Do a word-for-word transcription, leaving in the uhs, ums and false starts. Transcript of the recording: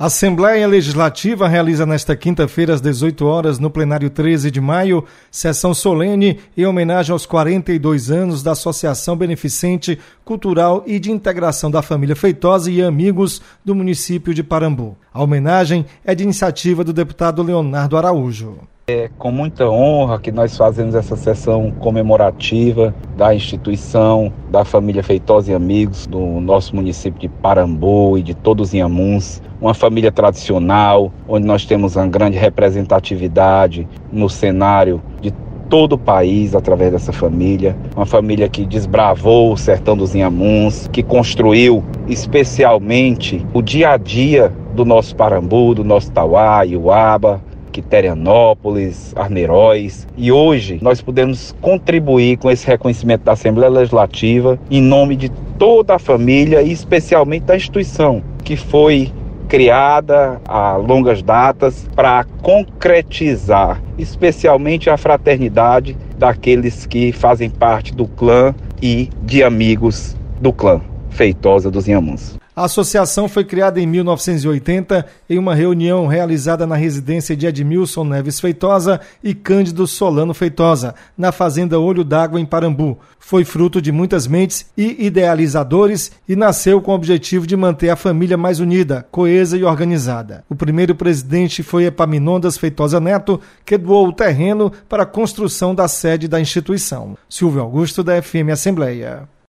A Assembleia Legislativa realiza nesta quinta-feira, às dezoito horas, no plenário treze de maio, sessão solene em homenagem aos quarenta e dois anos da Associação Beneficente Cultural e de Integração da Família Feitosa e Amigos do município de Parambu. A homenagem é de iniciativa do deputado Leonardo Araújo. É com muita honra que nós fazemos essa sessão comemorativa da instituição da família Feitosa e Amigos do nosso município de Parambu e de todos os Inhamuns, uma família tradicional, onde nós temos uma grande representatividade no cenário de todo o país através dessa família, uma família que desbravou o sertão dos Inhamuns, que construiu especialmente o dia a dia do nosso Parambu, do nosso Tauá, Iuaba, Quiterianópolis, Arneiroz, e hoje nós podemos contribuir com esse reconhecimento da Assembleia Legislativa em nome de toda a família e especialmente da instituição que foi criada a longas datas para concretizar especialmente a fraternidade daqueles que fazem parte do clã e de amigos do clã Feitosa dos Inhamuns. A associação foi criada em mil novecentos e oitenta em uma reunião realizada na residência de Edmilson Neves Feitosa e Cândido Solano Feitosa, na fazenda Olho d'Água, em Parambu. Foi fruto de muitas mentes e idealizadores e nasceu com o objetivo de manter a família mais unida, coesa e organizada. O primeiro presidente foi Epaminondas Feitosa Neto, que doou o terreno para a construção da sede da instituição. Silvio Augusto, da F M Assembleia.